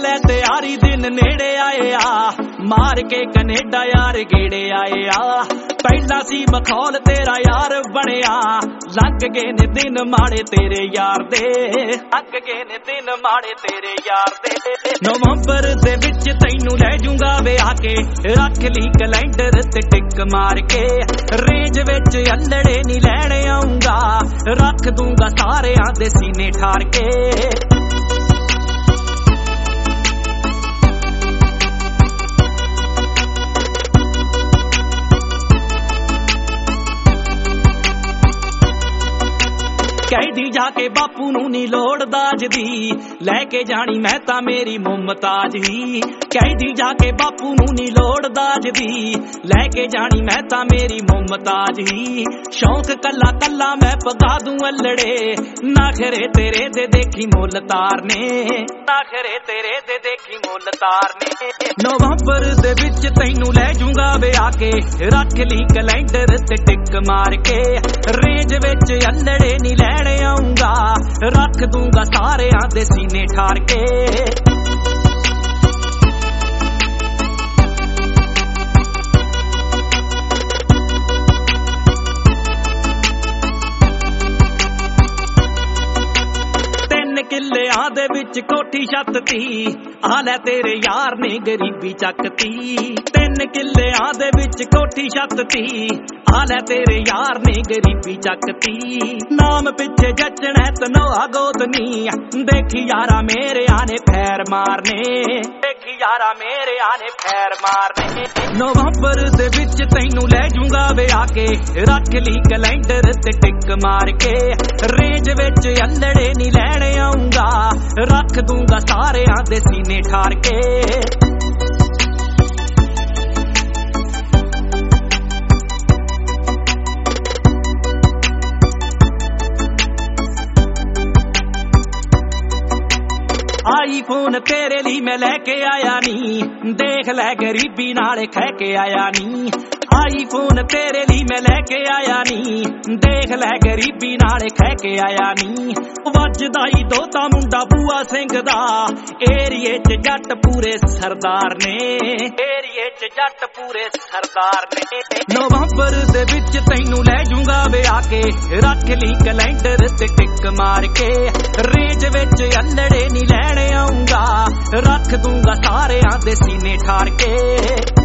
ले तैयारी दिन नेड़े आए आ, मार के कनेडा यार गेड़े आए आ। पहला सी मखौल तेरा यार बनया, लग गए ने दिन माड़े तेरे यार दे, लग गए ने दिन माड़े तेरे यार दे। नवंबर दे विच तैनू लै जूंगा वे आके, रख ली कैलेंडर ते टिक मार के। रेंज विच अल्लड़े नी लैणे आऊंगा, रख दूंगा सारेयां दे सीने ठार के। कहदी जाके बापू नू नी लोड़ दाज दी, लैके जानी मैं तां मेरी मुमताज ही। कहदी जाके बापू नू नी लोड़ दाज दी, लैके जानी मैं तां मेरी मुमताज ही। शौक कल्ला कल्ला मैं पगा दूं अल्लड़े, नाखरे तेरे दे देखी मुल तारने, नाखरे तेरे दे देखी मुल तारने। नवंबर दे विच तैनू लै जूंगा वे आके, रख ली कैलेंडर ते टिक मार के। रेंज विच अल्लड़े नी लैणे आऊंगा, रख दूंगा सारेयां दे सीने ठार के। किल्लियां दे विच कोठी छत ती, आ लै तेरे यार ने गरीबी चकती। 3 किल्लियां दे विच कोठी छत ती, आ लै तेरे यार ने गरीबी चकती। नाम पिछे जचना तनोआ गोदनी, देखी यारा मेरे आने फैर मारने, देखी यारा मेरे आने फैर मारने। नवंबर दे विच तैनू लै जूंगा वे आके, रख ली कैलेंडर ते टिक मार के। रेंज विच अल्लड़े नी लैणे आऊंगा, रख दूंगा सारेयां दे सीने ठार के। आईफोन तेरे लिए मैं लेके आया नी, देख लै गरीबी नाले खै के आया नी। आईफोन तेरे लिए मैं लेके आया नी, देख लै गरीबी नाले खै के आया नी। वजदा ही दोता मुंडा बूआ सिंह दा, एरिए च जट पूरे सरदार ने, एरिए च जट पूरे सरदार ने। नवंबर दे विच तैनू लै जूंगा वे आके, रख ली कैलेंडर ते टिक मार के। रेंज विच अल्लड़े नी लैणे आऊंगा, रख दूंगा सारेयां दे सीने ठार के।